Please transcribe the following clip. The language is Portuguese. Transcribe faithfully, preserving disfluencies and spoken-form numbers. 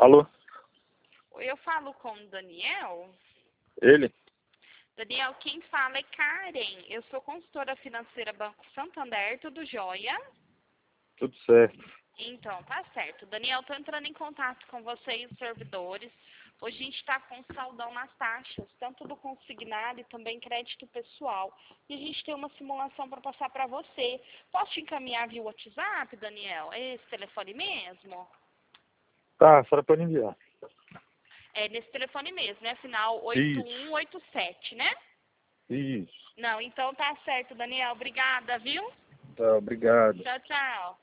Alô? Oi, eu falo com o Daniel. Ele? Daniel, quem fala é Karen. Eu sou consultora financeira Banco Santander, tudo jóia? Tudo certo. Então, tá certo. Daniel, estou entrando em contato com você e os servidores. Hoje a gente está com saldão nas taxas, tanto do consignado e também crédito pessoal. E a gente tem uma simulação para passar para você. Posso te encaminhar via WhatsApp, Daniel? É esse telefone mesmo? Tá, a senhora pode enviar. É nesse telefone mesmo, né? Final oito Isso, um oito sete, né? isso. Não, então tá certo, Daniel. Obrigada, viu? Tá, obrigado. Tchau, tchau.